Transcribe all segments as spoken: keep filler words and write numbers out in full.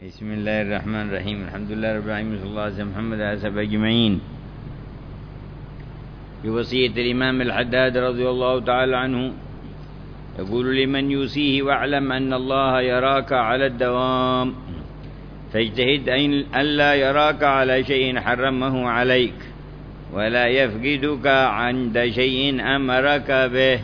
بسم الله الرحمن الرحيم. الحمد لله رب العالمين، صلى الله عليه وسلم محمد على سبع أجمعين. في وصية الإمام الحداد رضي الله تعالى عنه يقول: لمن يوصيه واعلم أن الله يراك على الدوام، فاجتهد أن لا يراك على شيء حرمه عليك، ولا يفقدك عند شيء أمرك به.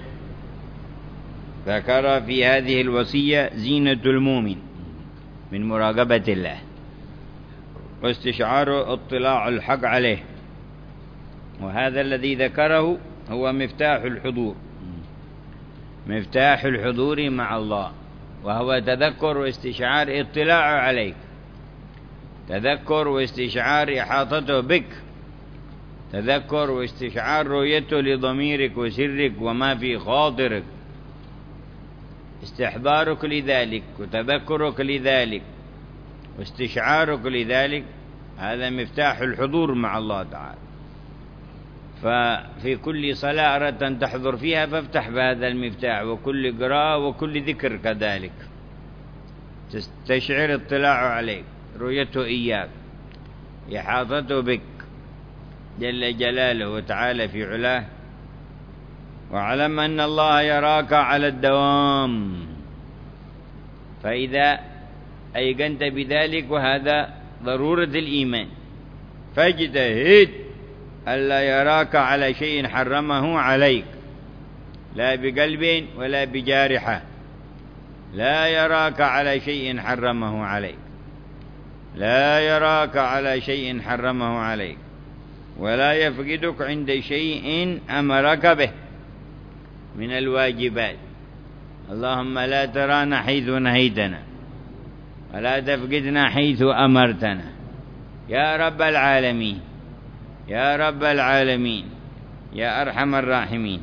ذكر في هذه الوصية زينة المؤمن من مراقبة الله، واستشعار اطلاع الحق عليه، وهذا الذي ذكره هو مفتاح الحضور، مفتاح الحضور مع الله، وهو تذكر واستشعار اطلاعه عليك، تذكر واستشعار إحاطته بك، تذكر واستشعار رؤيته لضميرك وسرك وما في خاطرك، استحضارك لذلك وتذكرك لذلك واستشعارك لذلك. هذا مفتاح الحضور مع الله تعالى. ففي كل صلاة أردت أن تحضر فيها فافتح بهذا المفتاح، وكل قراءة وكل ذكر كذلك تستشعر اطلاعه عليك، رؤيته إياك، إحاطته بك جل جلاله وتعالى في علاه. واعلم أن الله يراك على الدوام، فإذا أيقنت بذلك، وهذا ضرورة الإيمان، فاجتهد ألا يراك على شيء حرمه عليك، لا بقلب ولا بجارحة، لا يراك على شيء حرمه عليك، لا يراك على شيء حرمه عليك، ولا يفقدك عند شيء أمرك به من الواجبات. اللهم لا ترانا حيث نهيتنا، ولا تفقدنا حيث أمرتنا يا رب العالمين، يا رب العالمين، يا أرحم الراحمين.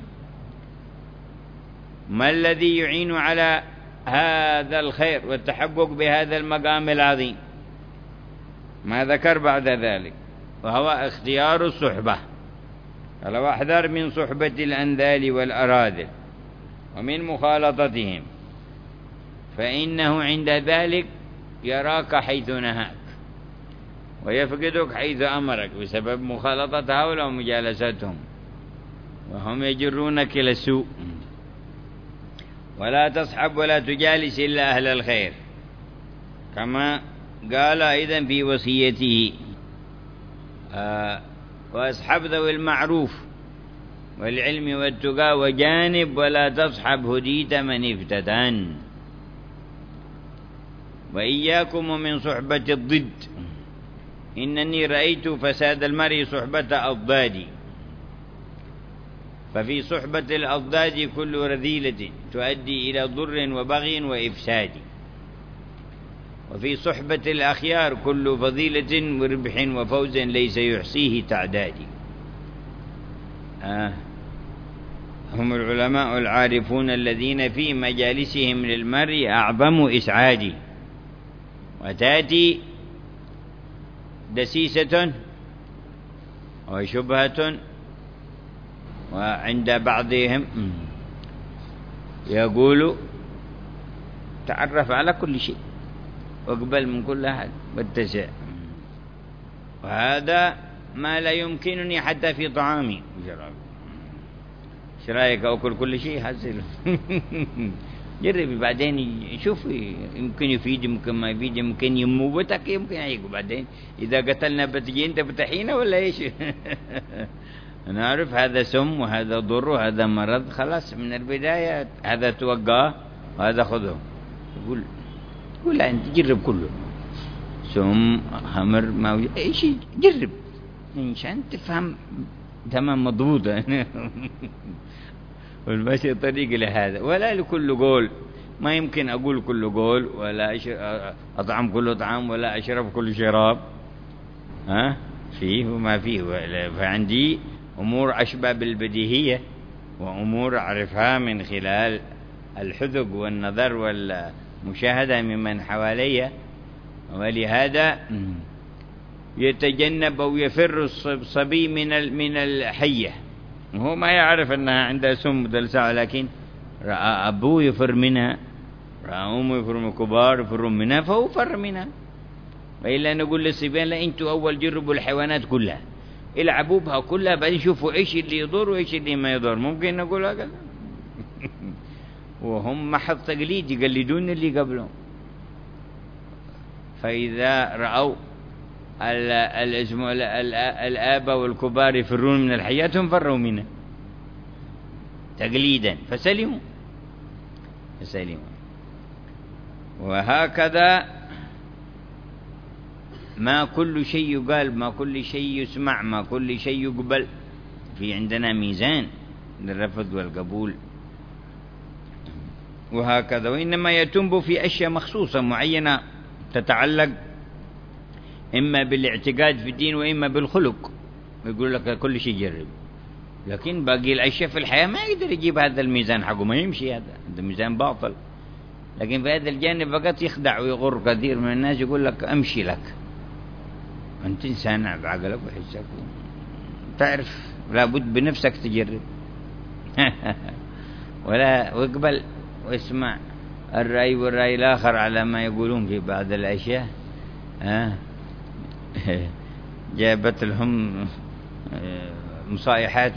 ما الذي يعين على هذا الخير والتحقق بهذا المقام العظيم؟ ما ذكر بعد ذلك، وهو اختيار الصحبة. فلو احذر من صحبة الأنذال والأراذل ومن مخالطتهم، فإنه عند ذلك يراك حيث نهاك، ويفقدك حيث أمرك بسبب مخالطة هؤلاء ومجالستهم، وهم يجرونك إلى السوء. ولا تصحب ولا تجالس إلا أهل الخير، كما قال أيضا في وصيته: آه واصحب ذوي المعروف والعلم والتقى وجانب ولا تصحب هديت من افتتن. وإياكم ومن صحبة الضد، إنني رأيت فساد المرء صحبة أضداد. ففي صحبة الأضداد كل رذيلة تؤدي إلى ضر وبغي وإفساد، وفي صحبة الأخيار كل فضيلة وربح وفوز ليس يحصيه تعداد. آه هم العلماء العارفون الذين في مجالسهم للمرء أعظم إسعاد. وتأتي دسيسة وشبهة، وعند بعضهم يقول: تعرف على كل شيء واقبل من كل أحد واتسع. وهذا ما لا يمكنني حتى في طعامي وشرابي. ايش رايك اكل كل شيء؟ حصل جربي بعدين شوفي، يمكن يفيد يمكن ما يفيد، يمكن يموتك يمكن يعيق. بعدين اذا قتلنا بتجي انت بتحينا ولا ايش؟ نعرف هذا سم وهذا ضر وهذا مرض، خلاص من البداية هذا توقاه وهذا خذه. يقول يقول لا انت جرب كله، سم خمر ما ايش، جرب عشان تفهم تمام مضبوطة. والمشي طريق لهذا، ولا لكل قول. ما يمكن أقول كل قول، ولا أطعم كل طعام، ولا أشرب كل شراب. ها فيه وما فيه. فعندي أمور أشبه بالبديهية، وأمور أعرفها من خلال الحذق والنظر والمشاهدة ممن حوالي. ولهذا يتجنب أو يفر الصبي من من الحية، وهو ما يعرف أنها عندها سم دلساء، لكن رأى أبوه يفر منها، رأى أمه يفر من الكبار يفر منها، فهو فر منها. وإلا نقول للصبيان لا أنتوا أول جربوا الحيوانات كلها، العبوا بها كلها بعدين شوفوا إيش اللي يضر وإيش اللي ما يضر. ممكن نقول هكذا؟ وهم محض تقليد، يقلدون اللي قبلهم. فإذا رأوا الآباء والكبار يفرون من الحياة هم فروا منها تقليدا فسلموا فسلموا. وهكذا ما كل شيء يقال، ما كل شيء يسمع، ما كل شيء يقبل. في عندنا ميزان للرفض والقبول. وهكذا. وإنما يتنبو في أشياء مخصوصة معينة تتعلق إما بالاعتقاد في الدين وإما بالخلق. يقول لك كل شيء جرب، لكن باقي الأشياء في الحياة ما يقدر يجيب هذا الميزان حقه، ما يمشي، هذا هذا ميزان باطل. لكن في هذا الجانب فقط يخدع ويغر كثير من الناس، يقول لك أمشي لك، أنت إنسان بعقلك وحسك تعرف لابد بنفسك تجرب. ولا واقبل واسمع الرأي والرأي الآخر على ما يقولون في بعض الأشياء. ها جابت لهم مصائحات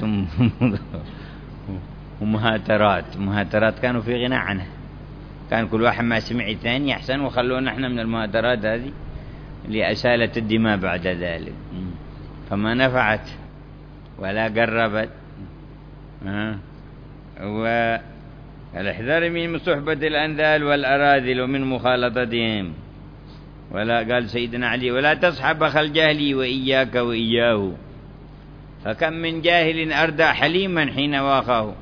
ومهاترات. مهاترات كانوا في غنى عنها، كان كل واحد ما سمع الثاني أحسن، وخلونا احنا من المهاترات هذه لأسالة الدماء بعد ذلك، فما نفعت ولا قربت. ها والاحذار من صحبة الأنذال والأراذل ومن مخالطتهم. ولا قال سيدنا علي ولا تصحب أخ الجهل وإياك وإياه، فكم من جاهل أردى حليما حين واخاه.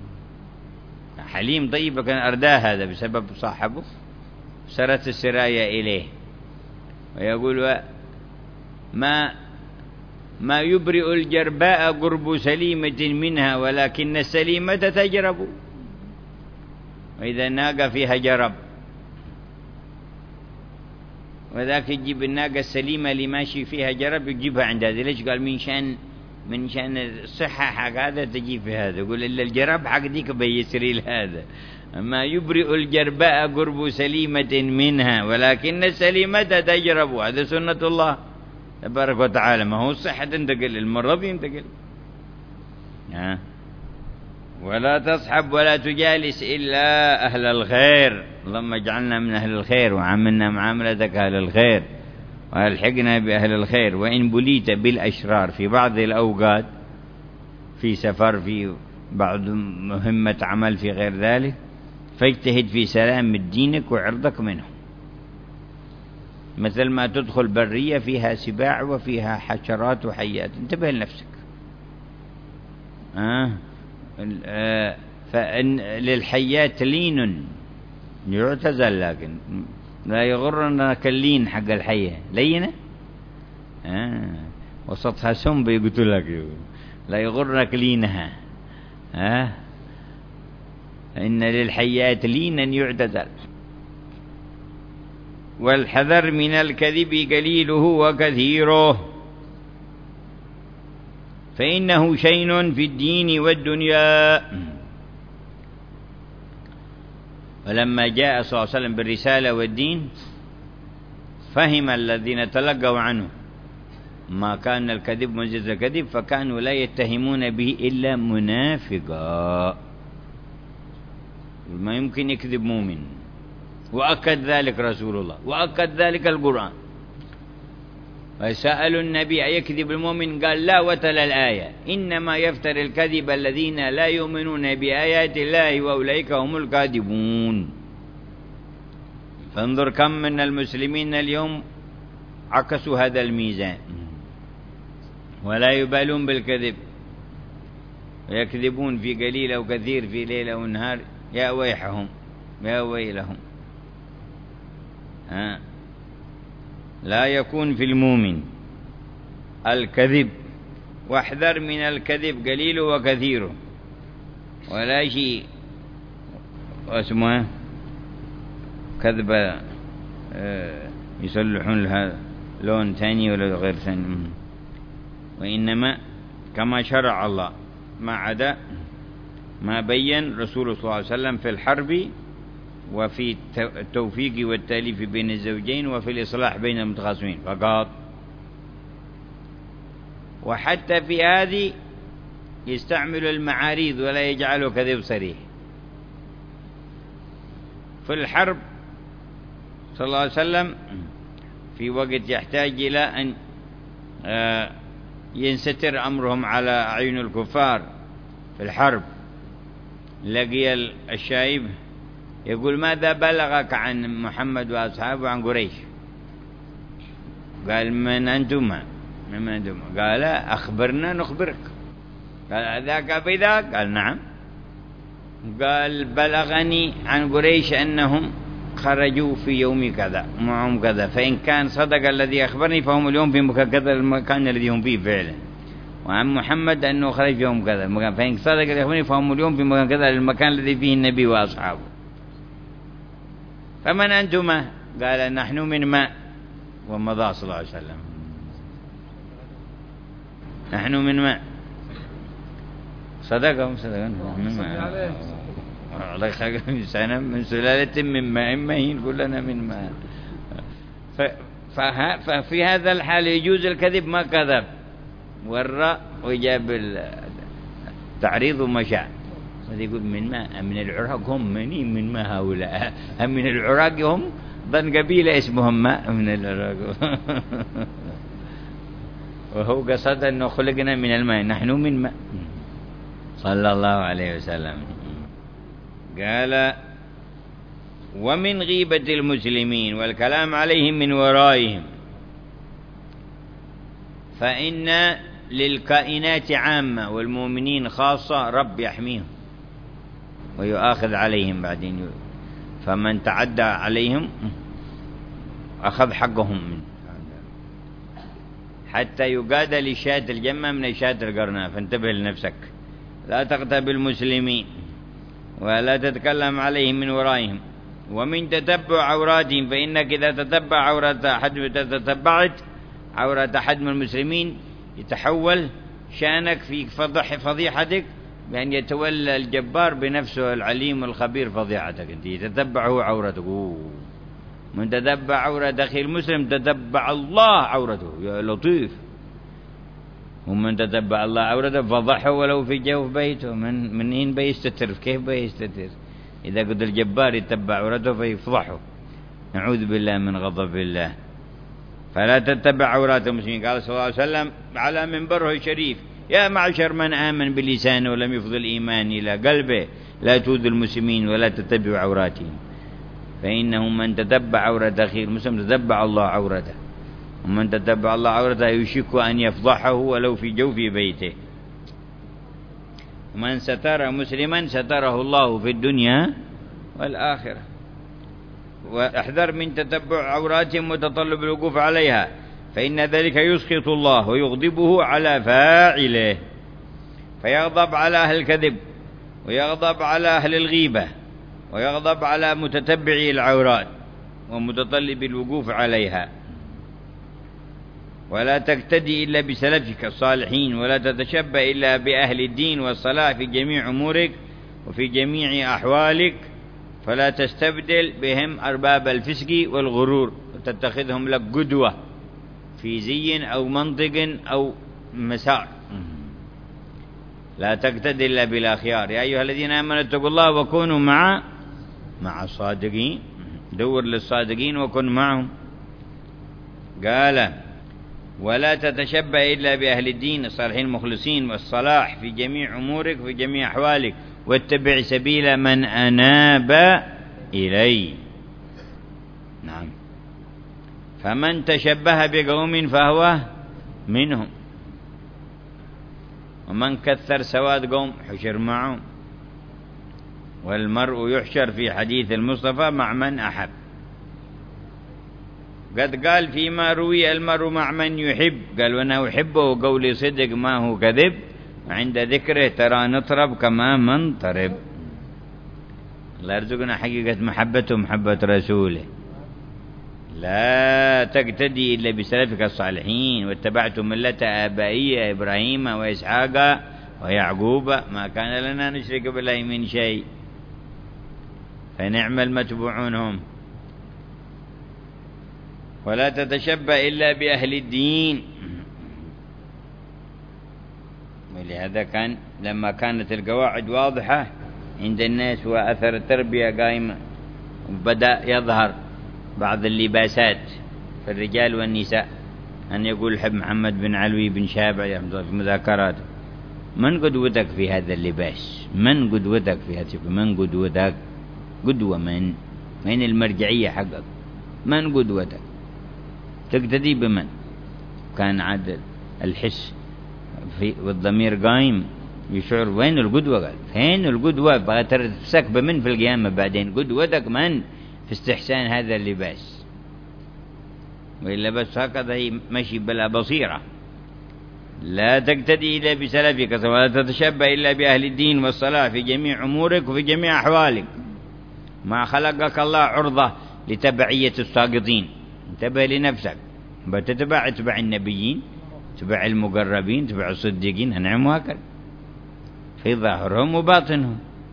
حليم طيب كان أرداه هذا بسبب صاحبه، سرت السرايا إليه. ويقول ما ما يبرئ الجرباء قرب سليمة منها، ولكن السليمة تجرب. وإذا الناقة فيها جرب، وذاك يجيب الناقة السليمة اللي ماشي فيها جرب يجيبها عند هذا. ليش؟ قال من شان من شان الصحة حق هذا تجيب في هذا. يقول إلا الجرب حق ديك بيسري لهذا. ما يبرئ الجرباء قرب سليمة منها، ولكن السليمة تجرب. هذا سنة الله تبارك وتعالى. ما هو الصحة تنتقل، المرض ينتقل. ها ولا تصحب ولا تجالس إلا أهل الخير. اللهم اجعلنا من أهل الخير وعاملنا معاملتك أهل الخير والحقنا بأهل الخير. وإن بليت بالأشرار في بعض الأوقات، في سفر، في بعض مهمة عمل، في غير ذلك، فاجتهد في سلام دينك وعرضك منه. مثل ما تدخل برية فيها سباع وفيها حشرات وحيات، انتبه لنفسك. آه. آه. فإن للحيات لين يعتزل، لكن لا يغرنا كاللين حق الحية لينة. آه. وسطها سم بيقتلك، لا يغرك لينها. آه. إن للحيات لينا يعتزل. والحذر من الكذب قليله وكثيره، فإنه شين في الدين والدنيا. ولما جاء صلى الله عليه وسلم بالرسالة والدين، فهم الذين تلقوا عنه ما كان الكذب منزل الكذب، فكانوا لا يتهمون به إلا منافقا. ما يمكن يكذب مؤمن، وأكد ذلك رسول الله، وأكد ذلك القرآن. وسألوا النبي أيكذب المؤمن؟ قال لا، وتلا الآية إنما يفتر الكذب الذين لا يؤمنون بآيات الله وأولئك هم الكاذبون. فانظر كم من المسلمين اليوم عكسوا هذا الميزان ولا يبالون بالكذب، ويكذبون في قليل أو كثير، في ليلة ونهار. يا ويحهم يا ويلهم. ها لا يكون في المؤمن الكذب. واحذر من الكذب قليله وكثيره، ولا شيء اسمه كذبة يصلحون لها لون ثاني ولا غير ثاني. وإنما كما شرع الله، ما عدا ما بين رسول صلى الله عليه وسلم في الحرب وفي التوفيق والتأليف بين الزوجين وفي الإصلاح بين المتخاصمين فقط. وحتى في هذه يستعمل المعاريض ولا يجعله كذب صريح. في الحرب صلى الله عليه وسلم في وقت يحتاج إلى أن ينستر أمرهم على أعين الكفار في الحرب، لقي الشايب يقول ماذا بلغك عن محمد وأصحابه وعن قريش؟ قال من أنتما؟ من أنتما؟ قال أخبرنا نخبرك. قال ذاك بذاك؟ قال نعم. قال بلغني عن قريش أنهم خرجوا في يوم كذا معهم كذا، فإن كان صدق الذي أخبرني فهم اليوم في مكان كذا المكان الذي هم فيه فعلا، وعن محمد أنه خرج في يوم كذا، فإن صدق الذي أخبرني فهم اليوم في مكان كذا المكان الذي فيه النبي وأصحابه. فمن أنتما؟ قال نحن من ماء، ومضى صلى الله عليه وسلم. نحن من ماء. صدقهم صدقهم من ماء. الله خلق إنسانا من سلالة من ماء مهين، كلنا من ماء. ففي هذا الحال يجوز الكذب، ما كذب والراء وجاب التعريض ومشاع. يقول من ماء، من العراق هم منين من ماء هؤلاء؟ هم من العراق هم ظن قبيلة اسمهم ماء من العراق. وهو قصد أنه خلقنا من الماء، نحن من ماء صلى الله عليه وسلم. قال ومن غيبة المسلمين والكلام عليهم من ورائهم، فإن للكائنات عامة والمؤمنين خاصة رب يحميهم ويؤاخذ عليهم بعدين، فمن تعدى عليهم أخذ حقهم منه، حتى يقاد لشاة الجمة من شاة القرناء. فانتبه لنفسك، لا تغتاب المسلمين ولا تتكلم عليهم من ورائهم. ومن تتبع عوراتهم، فإنك إذا تتبع عورات أحد تتبعت عورات أحد من المسلمين يتحول شأنك في فضح فضيحتك، بأن يتولى الجبار بنفسه العليم الخبير فضيحتك. أنت تتبعه عورتك. من تتبع عورة أخي المسلم تتبع الله عورته. يا لطيف. ومن تتبع الله عورته فضحه ولو في جوف بيته. من منين بيستتر؟ كيف بيستتر؟ إذا قد الجبار يتبع عورته فيفضحه. نعوذ بالله من غضب الله. فلا تتبع عورات المسلمين. قال صلى الله عليه وسلم على منبره الشريف: يا معشر من آمن بلسانه ولم يفض الإيمان إلى قلبه، لا تؤذوا المسلمين ولا تتبعوا عوراتهم، فإنه من تتبع عورة أخيه المسلم تتبع الله عورته، ومن تتبع الله عورته يشك أن يفضحه ولو في جوف بيته. من ستر مسلما ستره الله في الدنيا والآخرة. واحذر من تتبع عوراتهم وتطلب الوقوف عليها، فإن ذلك يسخط الله ويغضبه على فاعله، فيغضب على أهل الكذب ويغضب على أهل الغيبة ويغضب على متتبعي العورات ومتطلب الوقوف عليها. ولا تقتدي إلا بسلفك الصالحين، ولا تتشبه إلا بأهل الدين والصلاح في جميع أمورك وفي جميع أحوالك، فلا تستبدل بهم أرباب الفسق والغرور وتتخذهم لك قدوة في زي أو منطق أو مسار. لا تقتدي إلا بالأخيار. يا أيها الذين آمنوا اتقوا الله وكونوا مع مع الصادقين. دور للصادقين وكن معهم. قال: ولا تتشبه إلا بأهل الدين الصالحين المخلصين والصلاح في جميع أمورك وفي جميع أحوالك، واتبع سبيل من أناب إلي. نعم. فمن تشبه بقوم فهو منهم، ومن كثر سواد قوم حشر معهم، والمرء يحشر في حديث المصطفى مع من أحب. قد قال فيما روي: المرء مع من يحب. قال: وأنا أحبه قولي صدق ما هو كذب، وعند ذكره ترى نطرب كما من طرب. الله يرزقنا حقيقة محبته ومحبة رسوله. لا تقتدي إلا بسلفك الصالحين، واتبعت ملة آبائي إبراهيم وإسحاق ويعقوب ما كان لنا نشرك بالله من شيء. فنعم المتبوعون هم. ولا تتشبه إلا بأهل الدين. ولهذا كان لما كانت القواعد واضحة عند الناس وأثر التربية قائمة، وبدأ يظهر بعض اللباسات في الرجال والنساء، أن يقول حب محمد بن علوي بن شابع في مذاكراته: من قدوتك في هذا اللباس؟ من قدوتك في هذا؟ من قدوتك؟ قدوة من؟ من المرجعية حقك؟ من قدوتك؟ تقتدي بمن؟ كان عاد الحس في والضمير قايم يشعر وين القدوة؟ قال فين القدوة؟ بغى تمسك بمن في القيامة بعدين؟ قدوتك من في استحسان هذا اللباس؟ وإلا بس هكذا هي مشي بلا بصيرة. لا تقتدي إلا بسلفك ولا تتشبه إلا بأهل الدين والصلاح في جميع أمورك وفي جميع أحوالك. ما خلقك الله عرضة لتبعية الساقطين، انتبه لنفسك، بتتبع اتبع النبيين، اتبع المقربين، اتبع الصديقين، أنعم وهكذا في ظاهرهم وباطنهم.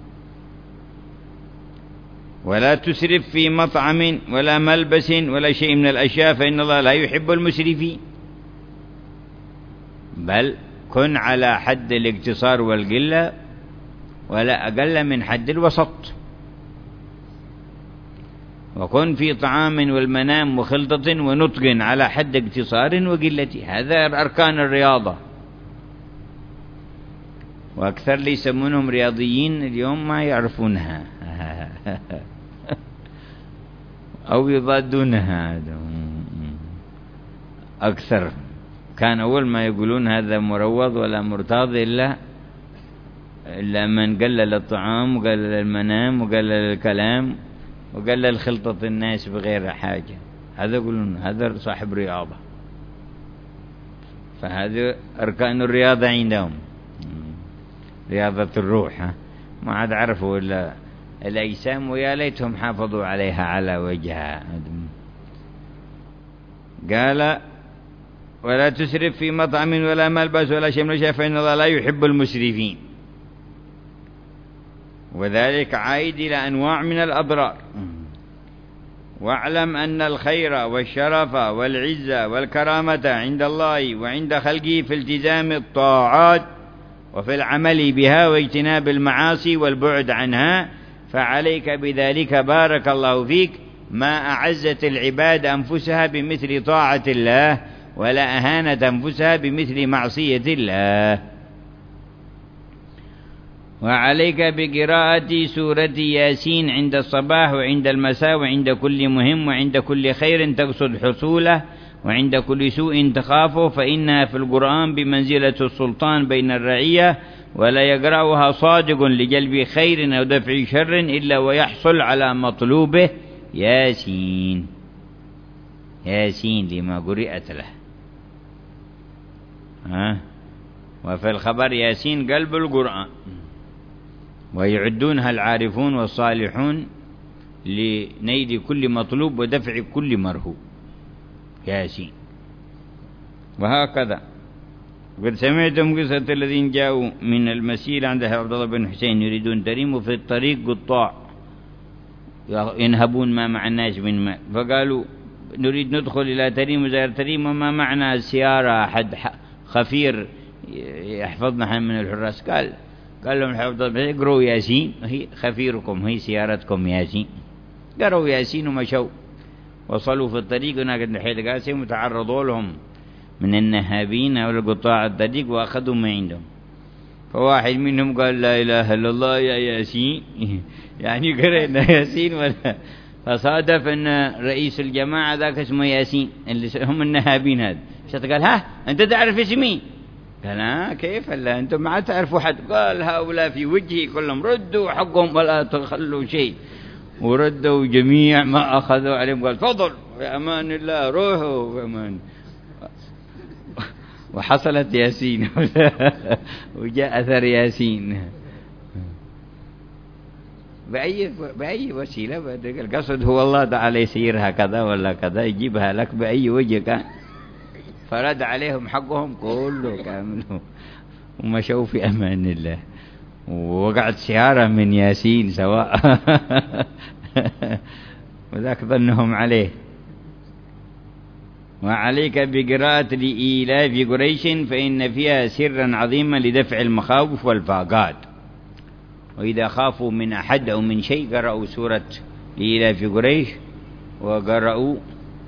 ولا تسرف في مطعم ولا ملبس ولا شيء من الأشياء فإن الله لا يحب المسرفين، بل كن على حد الاقتصار والقلة ولا أقل من حد الوسط. وكن في طعام والمنام وخلطة ونطق على حد اقتصار وقلة. هذا أركان الرياضة. وأكثر اللي يسمونهم رياضيين اليوم ما يعرفونها أو يضادونها. أكثر كان أول ما يقولون هذا مروض ولا مرتاض إلا إلا من قلل الطعام وقلل المنام وقلل الكلام وقلل خلطة الناس بغير حاجة. هذا يقولون هذا صاحب رياضة. فهذا أركان الرياضة عندهم، رياضة الروح. ها؟ ما عاد عرفوا إلا الأجسام، ويا ليتهم حافظوا عليها على وجهها. قال ولا تسرف في مطعم ولا ملبس ولا شيء من الأشياء فإن الله لا يحب المسرفين. وذلك عائد إلى أنواع من الأضرار. واعلم أن الخير والشرف والعزة والكرامة عند الله وعند خلقه في التزام الطاعات وفي العمل بها واجتناب المعاصي والبعد عنها. فعليك بذلك بارك الله فيك ما أعزت العباد أنفسها بمثل طاعة الله ولا أهانت أنفسها بمثل معصية الله. وعليك بقراءة سورة ياسين عند الصباح وعند المساء وعند كل مهم وعند كل خير تقصد حصوله وعند كل سوء تخافه، فإنها في القرآن بمنزلة السلطان بين الرعية، ولا يقرأها صادق لجلب خير أو دفع شر إلا ويحصل على مطلوبه. ياسين ياسين لما قرئت له. ها؟ وفي الخبر ياسين قلب القرآن، ويعدونها العارفون والصالحون لنيل كل مطلوب ودفع كل مرهوب. ياسين. وهكذا قد سمعتم قصة الذين جاءوا من المسير عند عبد الله بن حسين يريدون تريم، وفي الطريق قطاع ينهبون ما مع الناس من ماء، فقالوا نريد ندخل إلى تريم وزير تريم وما معنا السيارة أحد خفير يحفظنا من الحراس. قال قال لهم عبد الله اقروا ياسين، هي خفيركم هي سيارتكم ياسين. قروا ياسين ومشوا، وصلوا في الطريق هناك الحيل قاسم وتعرضوا لهم من النهابين أو القطاع الطريق وأخذوا ما عندهم. فواحد منهم قال لا إله إلا الله يا ياسين يعني قرأنا ياسين ولا. فصادف أن رئيس الجماعة ذاك اسمه ياسين اللي هم النهابين. هذا قال ها أنت تعرف اسمي؟ قال ها كيف لا أنتم ما تعرفوا حد. قال هؤلاء في وجهي كلهم ردوا حقهم ولا تخلوا شيء، وردوا جميع ما أخذوا عليهم. قال تفضل يا أمان الله روحوا بأمان. وحصلت ياسين وجاء أثر ياسين بأي بأي وسيلة. القصد هو الله تعالى يسيرها كذا ولا كذا، يجيبها لك بأي وجه كان. فرد عليهم حقهم كله كامله ومشوا في أمان الله. ووقعت سيارة من ياسين سواء وذاك ظنهم عليه. وعليك بقراءة لإيلاف قريش فإن فيها سرا عظيما لدفع المخاوف والفاقات. وإذا خافوا من أحد أو من شيء قرأوا سورة لإيلاف قريش، وقرأوا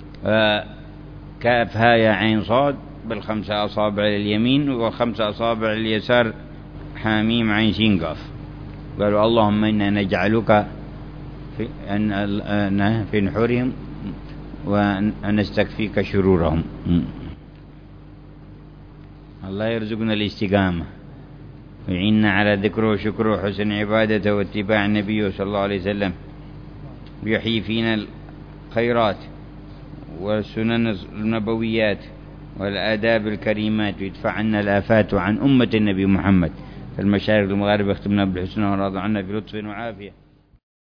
كاف ها يا عين صاد بالخمسة أصابع اليمين وخمسة أصابع اليسار حاميم عين سين قاف. قالوا اللهم إنا نجعلك في, أن في نحورهم ونستكفيك شرورهم. الله يرزقنا الاستقامة ويعيننا على ذكره وشكره وحسن عبادته واتباع النبي صلى الله عليه وسلم، ويحيي فينا الخيرات والسنن النبويات والآداب الكريمات، ويدفع عنا الآفات عن أمة النبي محمد في المشارق والمغارب، يختمنا بالحسنى ورضى عنا بلطف وعافية.